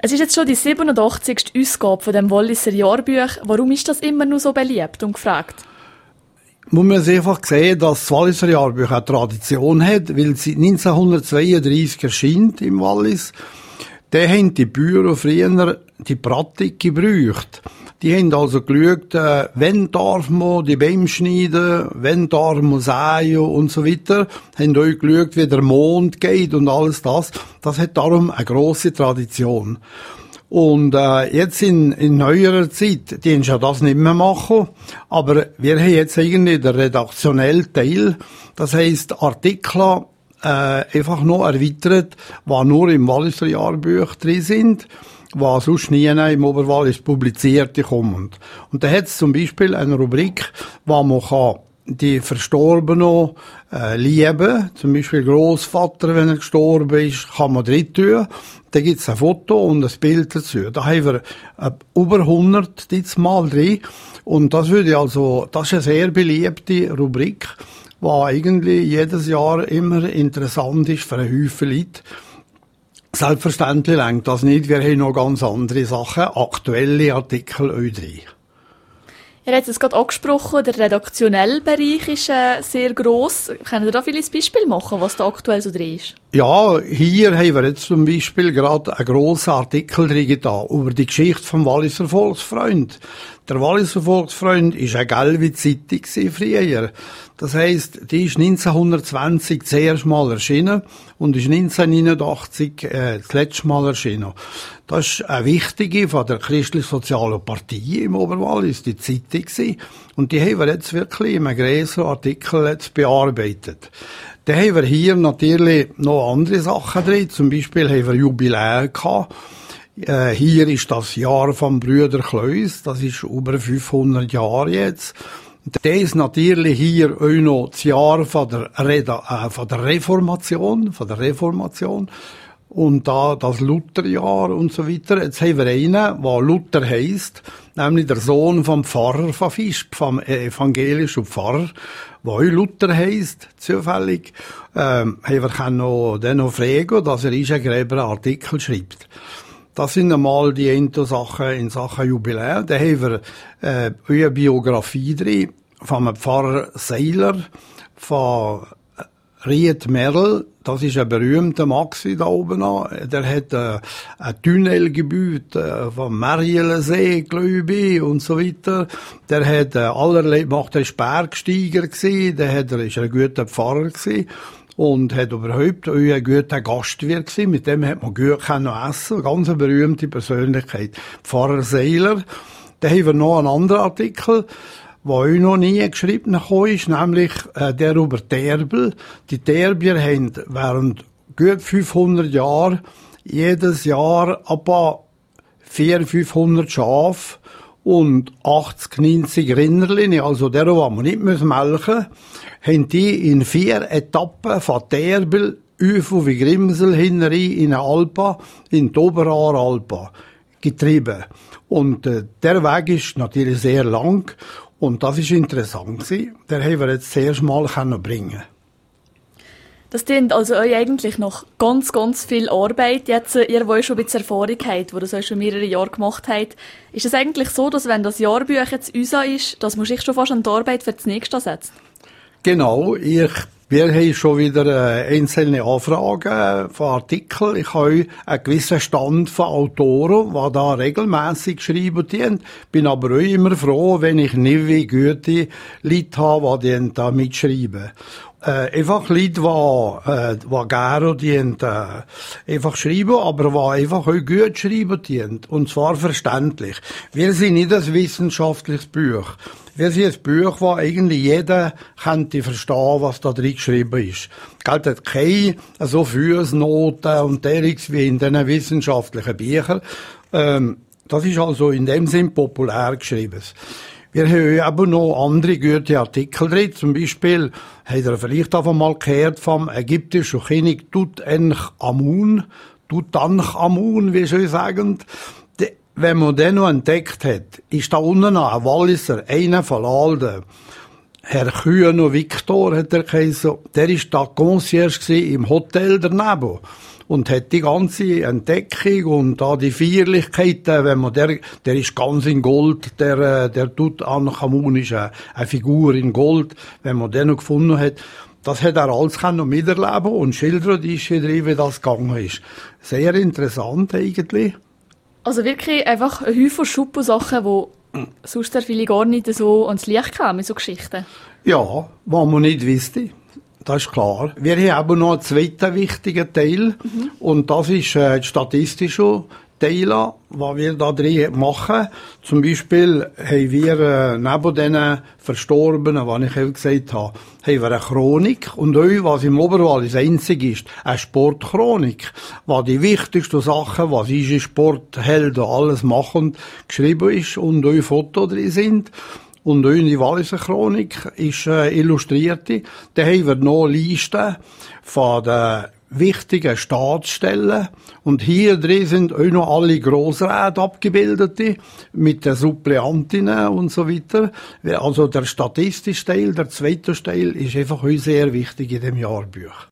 Es ist jetzt schon die 87. Ausgabe von dem Walliser Jahrbuch. Warum ist das immer noch so beliebt und gefragt? Muss man einfach sehen, dass das Walliser Jahrbuch eine Tradition hat, weil sie 1932 erscheint im Wallis. Da haben die Bauern früher die Pratik gebraucht. Die haben also geschaut, wenn darf man die Bäume schneiden, wenn darf man säen und so weiter. Haben auch geschaut, wie der Mond geht und alles das. Das hat darum eine grosse Tradition. Und jetzt in neuerer Zeit, die ja das nicht mehr machen, aber wir haben jetzt eigentlich den redaktionellen Teil, das heisst Artikel einfach noch erweitert, die nur im Walliser Jahrbuch drin sind, was sonst nie im Oberwallis publiziert kommen. Und da hat es zum Beispiel eine Rubrik, wo man kann die Verstorbenen lieben, zum Beispiel Großvater, wenn er gestorben ist, kann man drin tun. Da gibt's ein Foto und ein Bild dazu. Da haben wir über 100 diesmal drin. Und das ist eine sehr beliebte Rubrik, die eigentlich jedes Jahr immer interessant ist für einen Haufen Leute. Selbstverständlich reicht das nicht. Wir haben noch ganz andere Sachen, aktuelle Artikel auch drin. Ihr habt es gerade angesprochen, der redaktionelle Bereich ist sehr gross. Können ihr da vielleicht ein Beispiel machen, was da aktuell so drin ist? Ja, hier haben wir jetzt zum Beispiel gerade einen grossen Artikel drin getan über die Geschichte vom Walliser Volksfreund. Der Walliser Volksfreund war eine gelbe Zeitung früher. Das heisst, die ist 1920 zuerst mal erschienen und ist 1989 das letzte Mal erschienen. Das ist eine wichtige von der Christlich-Sozialen Partei im Oberwallis, die Zeitung. Und die haben wir jetzt wirklich in einem größeren Artikel jetzt bearbeitet. Dann haben wir hier natürlich noch andere Sachen drin. Zum Beispiel haben wir Jubiläum gehabt. Hier ist das Jahr vom Brüder Kleus. Das ist über 500 Jahre jetzt. Der ist natürlich hier auch noch das Jahr von der Reformation. Und da das Lutherjahr und so weiter. Jetzt haben wir einen, der Luther heisst, nämlich der Sohn vom Pfarrer von Visp, vom evangelischen Pfarrer, der auch Luther heisst, zufällig. Haben wir noch fragen, dass er einen Artikel schreibt. Das sind einmal die Sachen in Sachen Jubiläum. Da haben wir eine Biografie drin von einem Pfarrer Seiler, von Riet Merl. Das ist ein berühmter Maxi da oben an. Der hat ein Tunnel gebaut vom Marielensee, glaube ich, und so weiter. Der hat der ist Bergsteiger gewesen, ist ein guter Pfarrer gewesen. Und hat überhaupt auch ein guter Gastwirt gewesen. Mit dem hat man gut essen. Ganz eine berühmte Persönlichkeit. Pfarrer Seiler. Da haben wir noch einen anderen Artikel, der auch noch nie geschrieben ist, nämlich der über Terbel. Die Terbier haben während gut 500 Jahren jedes Jahr etwa 400-500 Schafe und 80-90 Rinderchen, also der, was man nicht melken muss, haben die in 4 Etappen von Terbel auf wie Grimsel hinein in eine Alpa, in die Oberaaralpa getrieben. Und der Weg ist natürlich sehr lang und das ist interessant gewesen. Der haben wir jetzt zuerst mal bringen. Das klingt also euch eigentlich noch ganz, ganz viel Arbeit. Jetzt, ihr, wo schon ein bisschen Erfahrung habt, wo das euch schon mehrere Jahre gemacht habt, ist es eigentlich so, dass wenn das Jahrbuch jetzt uns ist, dass man sich schon fast an die Arbeit für das nächste setzt? Genau, wir haben schon wieder einzelne Anfragen von Artikeln. Ich habe einen gewissen Stand von Autoren, die da regelmässig schreiben. Bin aber auch immer froh, wenn ich nicht wie gute Leute habe, die da mitschreiben. Einfach Leute, die gerne einfach schreiben, aber die einfach auch gut schreiben. Und zwar verständlich. Wir sind nicht ein wissenschaftliches Buch. Wir sind ein Buch, das eigentlich jeder könnte verstehen, was da drin geschrieben ist. Galt hat keine so Fußnoten und dergleichen wie in diesen wissenschaftlichen Büchern. Das ist also in dem Sinn populär geschrieben. Wir haben aber noch andere gute Artikel drin. Zum Beispiel habt ihr vielleicht auch mal gehört vom ägyptischen König Tutanchamun, wie soll ich sagen. Wenn man den noch entdeckt hat, ist da unten noch ein Walliser, einer von allen, Herr Kühno Victor hat er geheißen, der ist da Concierge im Hotel daneben. und hat die ganze Entdeckung und da die Feierlichkeiten, wenn man der ist ganz in Gold, der Tutanchamun ist eine Figur in Gold, wenn man den noch gefunden hat. Das hat er alles können miterleben und schildert ist drin, wie das gegangen ist. Sehr interessant eigentlich. Also wirklich einfach ein Haufen Schuppensachen, die sonst sehr viele gar nicht so ans Licht kamen, so Geschichten. Ja, was man nicht wusste. Das ist klar. Wir haben aber noch einen zweiten wichtigen Teil. Und das ist der statistische Teil, was wir da drin machen. Zum Beispiel haben wir neben den Verstorbenen, was ich eben gesagt habe, haben wir eine Chronik. Und auch, was im Oberwallis einzig ist, eine Sportchronik. Was die wichtigsten Sachen, was unsere Sporthelden alles machen, geschrieben ist und auch Fotos drin sind. Und in die Walliser Chronik ist illustrierte. Da haben wir noch Listen von den wichtigen Staatsstellen. Und hier drin sind auch noch alle Grossräte abgebildet, mit den Suppleantinnen und so weiter. Also der statistische Teil, der zweite Teil, ist einfach auch sehr wichtig in dem Jahrbuch.